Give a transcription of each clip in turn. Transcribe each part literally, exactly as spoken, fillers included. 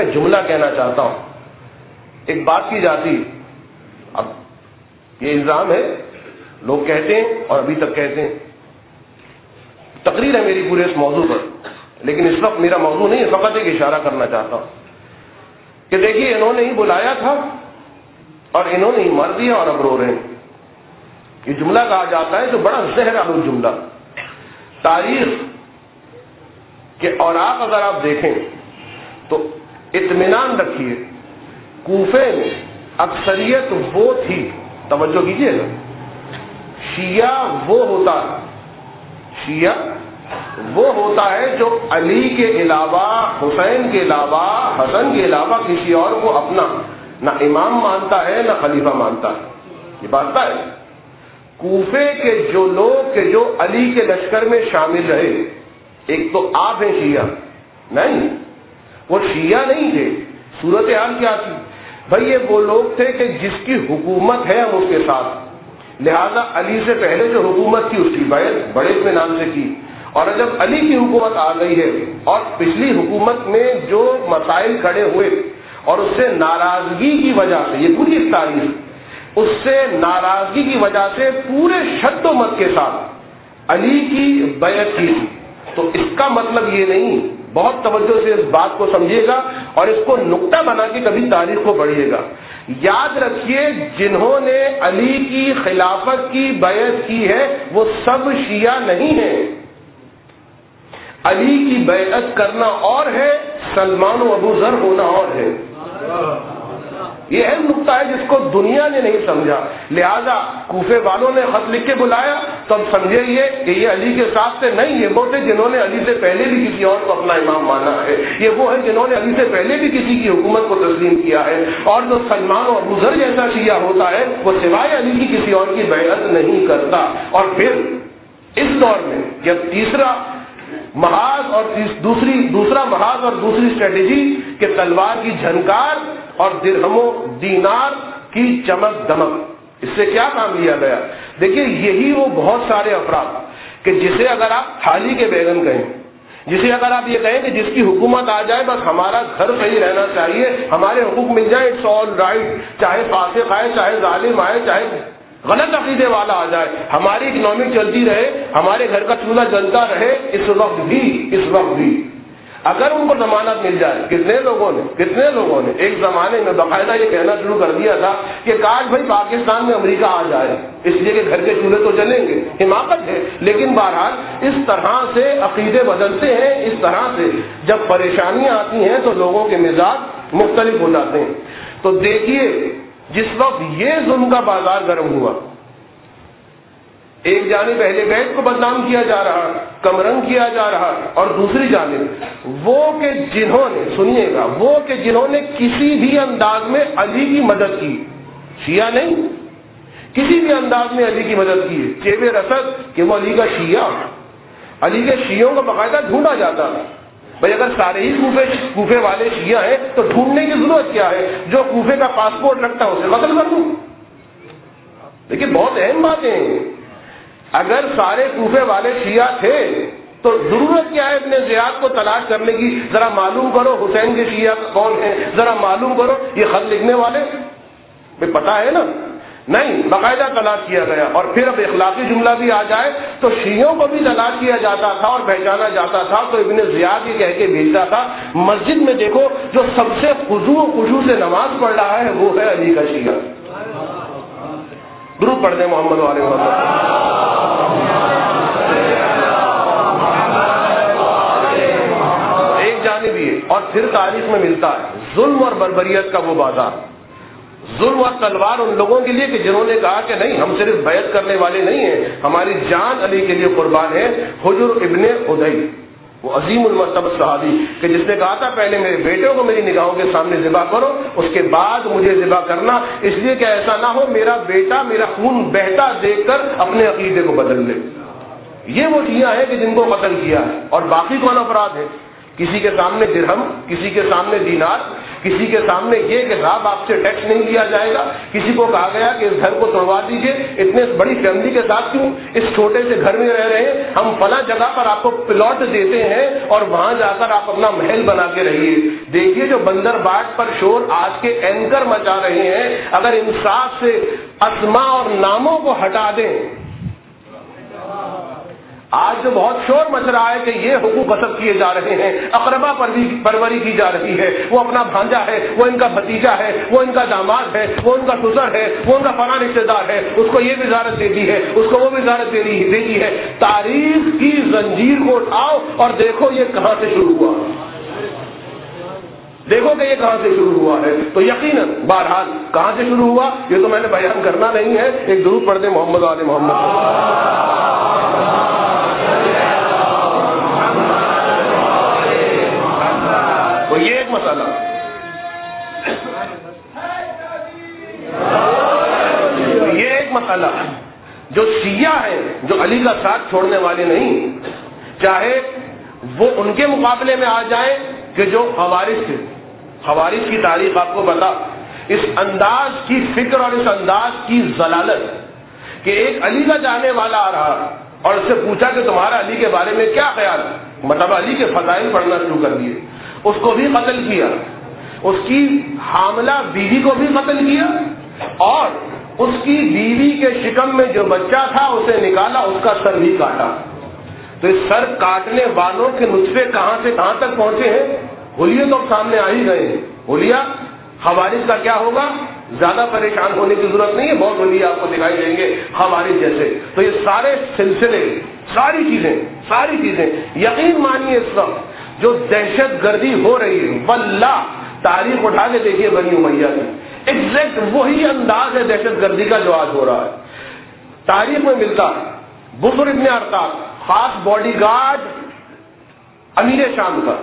میں جملہ کہنا چاہتا ہوں. ایک بات کی جاتی، اب یہ الزام ہے، لوگ کہتے ہیں اور ابھی تک کہتے ہیں. تقریر ہے میری پورے اس موضوع پر، لیکن اس وقت میرا موضوع نہیں ہے، فقط ایک اشارہ کرنا چاہتا ہوں کہ دیکھیے انہوں نے ہی بلایا تھا اور انہوں نے ہی مار دیا اور اب رو رہے ہیں. یہ جملہ کہا جاتا ہے جو بڑا زہر آلود جملہ. تاریخ کے اوراق اگر آپ دیکھیں تو اطمینان رکھیے، کوفے میں اکثریت وہ تھی، توجہ کیجیے گا، شیعہ وہ ہوتا ہے شیعہ وہ ہوتا ہے جو علی کے علاوہ، حسین کے علاوہ، حسن کے علاوہ کسی اور کو اپنا نہ امام مانتا ہے نہ خلیفہ مانتا ہے. یہ بات ہے. کوفے کے جو لوگ کہ جو علی کے لشکر میں شامل رہے، ایک تو آپ ہیں شیعہ، نہیں وہ شیعہ نہیں تھے. صورتحال کیا تھی بھائی؟ یہ وہ لوگ تھے کہ جس کی حکومت ہے ہم اس کے ساتھ، لہذا علی سے پہلے جو حکومت تھی اس کی بیعت بڑے اطمینان سے کی، اور جب علی کی حکومت آ گئی ہے اور پچھلی حکومت میں جو مسائل کھڑے ہوئے اور اس سے ناراضگی کی وجہ سے، یہ پوری ایک تاریخ، اس سے ناراضگی کی وجہ سے پورے شد و مت کے ساتھ علی کی بیعت کی تھی. تو اس کا مطلب یہ نہیں، بہت توجہ سے اس بات کو سمجھیے گا اور اس کو نقطہ بنا کے کبھی تاریخ کو پڑھیے گا. یاد رکھیے جنہوں نے علی کی خلافت کی بیعت کی ہے وہ سب شیعہ نہیں ہیں. علی کی بیعت کرنا اور ہے، سلمان و ابو ذر ہونا اور ہے. یہ اہم نقطہ ہے جس کو دنیا نے نہیں سمجھا. لہذا کوفے والوں نے خط لکھ کے بلایا تو اب سمجھے یہ کہ یہ علی کے ساتھ سے نہیں، یہ وہ تھے جنہوں نے علی سے پہلے بھی کسی اور کو اپنا امام مانا ہے. یہ وہ ہے جنہوں نے علی سے پہلے بھی کسی کی حکومت کو تسلیم کیا ہے. اور جو سلمان اور ابو ذر جیسا شیعہ ہوتا ہے وہ سوائے علی کی کسی اور کی بیعت نہیں کرتا. اور پھر اس دور میں جب تیسرا محاذ اور دوسری دوسرا محاذ اور دوسری اسٹریٹجی کہ تلوار کی جھنکار اور درہم و دینار کی چمک دمک، اس سے کیا کام لیا گیا؟ دیکھیے یہی وہ بہت سارے افراد کہ جسے اگر آپ تھالی کے بیگن کہیں، جسے اگر آپ یہ کہیں کہ جس کی حکومت آ جائے بس ہمارا گھر صحیح رہنا چاہیے، ہمارے حقوق مل جائیں، اٹس آل رائٹ، چاہے فاسق آئے، چاہے ظالم آئے، چاہے غلط عقیدے والا آ جائے، ہماری اکنامک چلتی رہے، ہمارے گھر کا چولہا جلتا رہے. اس وقت بھی اس وقت بھی اگر ان کو ضمانت مل جائے، کتنے لوگوں نے کتنے لوگوں نے ایک زمانے میں باقاعدہ یہ کہنا شروع کر دیا تھا کہ کاش بھائی پاکستان میں امریکہ آ جائے، اس لیے کہ گھر کے چولہے تو جلیں گے. حماقت ہے. لیکن بہرحال اس طرح سے عقیدے بدلتے ہیں، اس طرح سے جب پریشانیاں آتی ہیں تو لوگوں کے مزاج مختلف ہو جاتے ہیں. تو دیکھیے جس وقت یہ ظلم کا بازار گرم ہوا، ایک جانب اہل بیت کو بدنام کیا جا رہا، کمرنگ کیا جا رہا، اور دوسری جانب وہ کہ جنہوں نے، سنیے گا، وہ کہ جنہوں نے کسی بھی انداز میں علی کی مدد کی، شیعہ نہیں، کسی بھی انداز میں علی کی مدد کی ہے. چیب رسد کہ وہ علی کا شیعہ، علی کے شیعوں کو باقاعدہ ڈھونڈا جاتا. بھائی اگر سارے ہی کوفے کوفے والے شیعہ ہیں تو ڈھونڈنے کی ضرورت کیا ہے؟ جو کوفے کا پاسپورٹ رکھتا ہے اسے قتل کر دوں. لیکن بہت اہم باتیں ہیں. اگر سارے کوفے والے شیعہ تھے تو ضرورت کیا ہے ابن زیاد کو تلاش کرنے کی؟ ذرا معلوم کرو حسین کے شیعہ کون ہیں، ذرا معلوم کرو یہ خط لکھنے والے. بھائی پتا ہے نا؟ نہیں، باقاعدہ تلاش کیا گیا. اور پھر اب اخلاقی جملہ بھی آ جائے تو شیعوں کو بھی تلاش کیا جاتا تھا اور پہچانا جاتا تھا. تو ابن زیاد یہ کہہ کے بھیجتا تھا مسجد میں دیکھو جو سب سے خضوع و خشوع سے نماز پڑھ رہا ہے وہ ہے علی کا شیعہ. درود پڑھ دیں محمد و آل محمد. ایک جانب یہ، اور پھر تاریخ میں ملتا ہے ظلم اور بربریت کا وہ بازار. ظلم اور تلوار ان لوگوں کے لیے کہ جنہوں نے کہا کہ نہیں ہم صرف بیعت کرنے والے نہیں ہیں، ہماری جان علی کے لیے قربان ہے. حجر ابن حدی، وہ عظیم المرتبہ صحابی کہ جس نے کہا تھا پہلے میرے بیٹوں کو میری نگاہوں کے سامنے ذبح کرو، اس کے بعد مجھے ذبح کرنا، اس لیے کہ ایسا نہ ہو میرا بیٹا میرا خون بہتا دیکھ کر اپنے عقیدے کو بدل لے. یہ وہ شیعہ ہے کہ جن کو قتل کیا ہے. اور باقی کون افراد ہیں؟ کسی کے سامنے درہم، کسی کے سامنے دینار، کسی کے سامنے یہ کہ صاحب آپ سے ٹیکس نہیں لیا جائے گا، کسی کو کہا گیا کہ اس گھر کو توڑوا دیجئے، اتنے بڑی فیملی کے ساتھ کیوں اس چھوٹے سے گھر میں رہ رہے ہیں، ہم فلاں جگہ پر آپ کو پلاٹ دیتے ہیں اور وہاں جا کر آپ اپنا محل بنا کے رہیے۔ دیکھیے جو بندر باٹ پر شور آج کے اینکر مچا رہے ہیں، اگر انصاف سے اسماء اور ناموں کو ہٹا دیں، آج جو بہت شور مچ رہا ہے کہ یہ حقوق غصب کیے جا رہے ہیں، اقربا پروری کی جا رہی ہے، وہ اپنا بھانجا ہے، وہ ان کا بھتیجا ہے، وہ ان کا داماد ہے، وہ ان کا سسر ہے، وہ ان کا فلاں رشتے دار ہے، اس کو یہ وزارت دے دی ہے، اس کو وہ وزارت دے دی ہے۔ تاریخ کی زنجیر کو اٹھاؤ اور دیکھو یہ کہاں سے شروع ہوا، دیکھو کہ یہ کہاں سے شروع ہوا ہے۔ تو یقیناً بہرحال کہاں سے شروع ہوا یہ تو میں نے بیان کرنا نہیں ہے، ایک درود پڑھ دیں محمد آل محمد۔ تو یہ ایک مسئلہ، یہ ایک مسئلہ جو شیعہ ہیں، جو علی کا ساتھ چھوڑنے والے نہیں، چاہے وہ ان کے مقابلے میں آ جائیں کہ جو خوارج تھے۔ خوارج کی تاریخ آپ کو پتا، اس انداز کی فکر اور اس انداز کی ضلالت کہ ایک علی کا جانے والا آ رہا اور اس سے پوچھا کہ تمہارا علی کے بارے میں کیا خیال ہے، مطلب علی کے فضائل پڑھنا شروع کر دیے، اس کو بھی قتل کیا، اس کی حاملہ بیوی کو بھی قتل کیا، اور اس کی بیوی کے شکم میں جو بچہ تھا اسے نکالا، اس کا سر بھی کاٹا۔ تو اس سر کاٹنے والوں کے نسخے کہاں سے کہاں تک پہنچے ہیں، حلیے تو سامنے آ ہی گئے ہیں۔ حلیہ خوارج کا کیا ہوگا، زیادہ پریشان ہونے کی ضرورت نہیں ہے، بہت حلیہ آپ کو دکھائی دیں گے خوارج جیسے۔ تو یہ سارے سلسلے، ساری چیزیں ساری چیزیں یقین مانیے اس وقت جو دہشت گردی ہو رہی ہے، واللہ تاریخ اٹھا کے دیکھیے بنی امیہ کی، ایگزیکٹ وہی انداز ہے دہشت گردی کا جو آج ہو رہا ہے۔ تاریخ میں ملتا ہے بصر ابن ارطاق، خاص باڈی گارڈ امیر شام کا،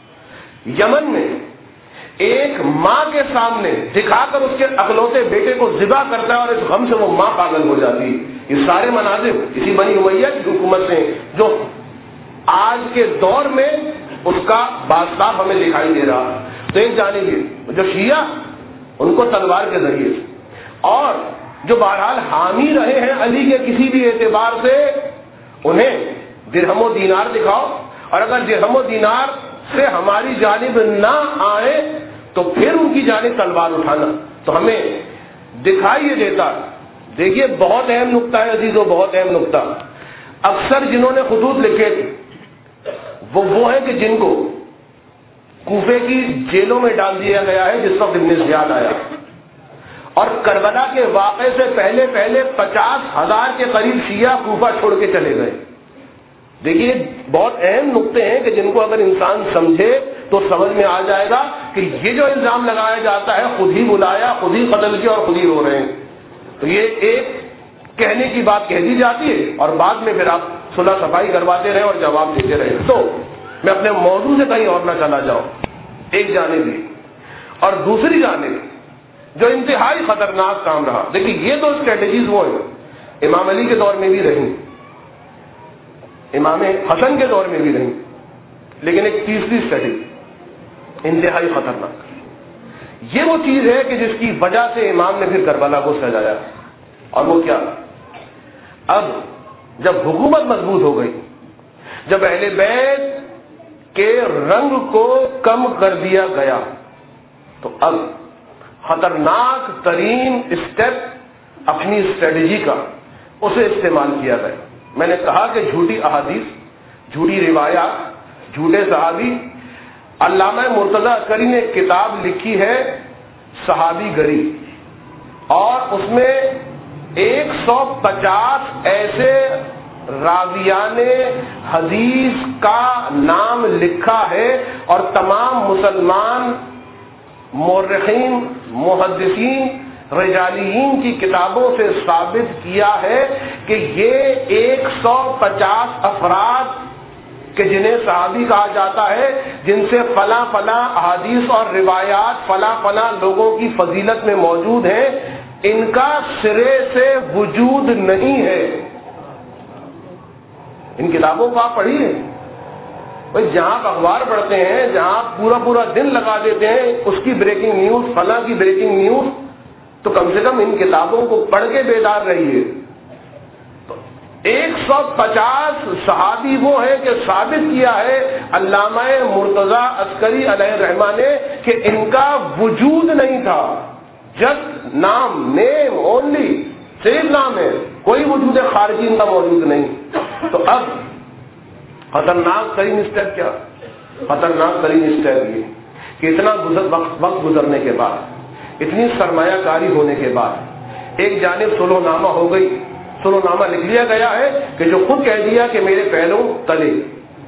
یمن میں ایک ماں کے سامنے دکھا کر اس کے اکلوتے بیٹے کو ذبح کرتا ہے اور اس غم سے وہ ماں پاگل ہو جاتی ہے۔ یہ سارے مناظر اسی بنی امیہ کی حکومت سے ہیں جو آج کے دور میں اس کا بازتاب ہمیں دکھائی دے رہا ہے۔ تو ایک جانب یہ جو شیعہ ان کو تلوار کے ذریعے سے، اور جو بہرحال حامی رہے ہیں علی کے کسی بھی اعتبار سے، انہیں درہم و دینار دکھاؤ، اور اگر درہم و دینار سے ہماری جانب نہ آئے تو پھر ان کی جانب تلوار اٹھانا۔ تو ہمیں دکھائی یہ دیتا، دیکھیے بہت اہم نقطہ ہے عزیزو، بہت اہم نقطہ۔ اکثر جنہوں نے خطوط لکھے تھے وہ وہ ہیں کہ جن کو کوفے کی جیلوں میں ڈال دیا گیا ہے جس وقت ابن زیاد آیا، اور کربلا کے واقعے سے پہلے پہلے پچاس ہزار کے قریب شیعہ کوفہ چھوڑ کے چلے گئے۔ دیکھیے بہت اہم نقطے ہیں کہ جن کو اگر انسان سمجھے تو سمجھ میں آ جائے گا کہ یہ جو الزام لگایا جاتا ہے خود ہی بلایا، خود ہی قتل کیا اور خود ہی رو رہے ہیں، تو یہ ایک کہنے کی بات کہہ دی جاتی ہے اور بعد میں پھر آپ صلح صفائی کرواتے رہے اور جواب دیتے رہے۔ تو میں اپنے موضوع سے کہیں اور نہ چلا جاؤں، ایک جانب یہ، اور دوسری جانب جو انتہائی خطرناک کام رہا، دیکھیے یہ دو اسٹریٹجیز وہ ہیں، امام علی کے دور میں بھی رہی، امام حسن کے دور میں بھی رہی، لیکن ایک تیسری اسٹریٹجی انتہائی خطرناک، یہ وہ چیز ہے کہ جس کی وجہ سے امام نے پھر کربلا کو سجایا، اور وہ کیا؟ اب جب حکومت مضبوط ہو گئی، جب اہل بیت کے رنگ کو کم کر دیا گیا، تو اب خطرناک ترین اسٹیپ اپنی اسٹریٹجی کا اسے استعمال کیا گیا۔ میں نے کہا کہ جھوٹی احادیث، جھوٹی روایات، جھوٹے صحابی۔ علامہ مرتضی عسکری نے ایک کتاب لکھی ہے صحابی گری، اور اس میں ایک سو پچاس ایسے راویان حدیث کا نام لکھا ہے، اور تمام مسلمان مورخین، محدثین، رجالیین کی کتابوں سے ثابت کیا ہے کہ یہ ایک سو پچاس افراد کہ جنہیں صحابی کہا جاتا ہے، جن سے فلاں فلاں احادیث اور روایات فلاں فلاں لوگوں کی فضیلت میں موجود ہیں، ان کا سرے سے وجود نہیں ہے۔ ان کتابوں کو آپ پڑھیے، جہاں آپ اخبار پڑھتے ہیں، جہاں آپ پورا پورا دن لگا دیتے ہیں اس کی بریکنگ نیوز، فلاں کی بریکنگ نیوز، تو کم سے کم ان کتابوں کو پڑھ کے بیدار رہیے۔ ایک سو پچاس صحابی وہ ہیں کہ ثابت کیا ہے علامہ مرتضی عسکری علیہ الرحمہ نے کہ ان کا وجود نہیں تھا، جسٹ نام، نیم اونلی، صرف نام ہے، کوئی وجود خارجی ان کا موجود نہیں۔ تو اب خطرناک ترین اسٹیپ کیا؟ خطرناک ترین اسٹیپ یہ کہ اتنا وقت وقت گزرنے کے بعد، اتنی سرمایہ کاری ہونے کے بعد، ایک جانب صلح نامہ ہو گئی، صلح نامہ لکھ لیا گیا ہے کہ جو خود کہہ دیا کہ میرے پہلو تلے،